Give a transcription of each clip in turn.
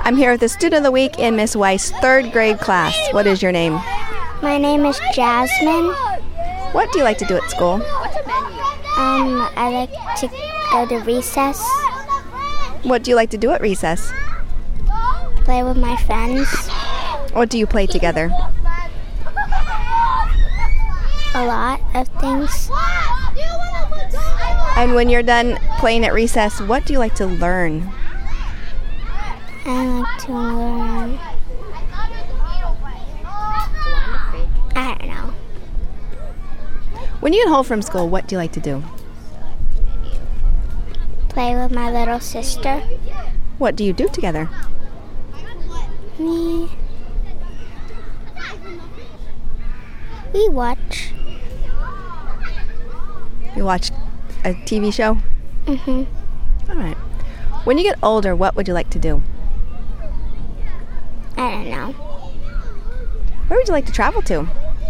I'm here with the Student of the Week in Miss Weiss' third grade class. What is your name? My name is Jasmine. What do you like to do at school? I like to go to recess, What do you like to do at recess? play with my friends. What do you play together? A lot of things. And when you're done playing at recess, what do you like to learn? I like to learn. I don't know. When you get home from school, what do you like to do? Play with my little sister. What do you do together? We watch. You watch a TV show? Mhm. All right. When you get older, what would you like to do? I don't know. Where would you like to travel to?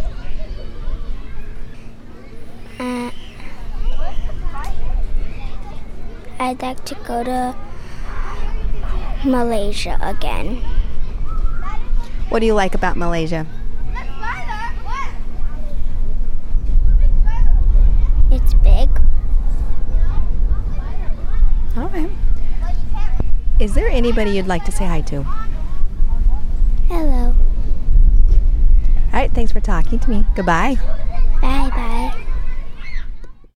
I'd like to go to Malaysia again. What do you like about Malaysia? It's big. All right. Is there anybody you'd like to say hi to? Hello. All right, thanks for talking to me. Goodbye. Bye bye.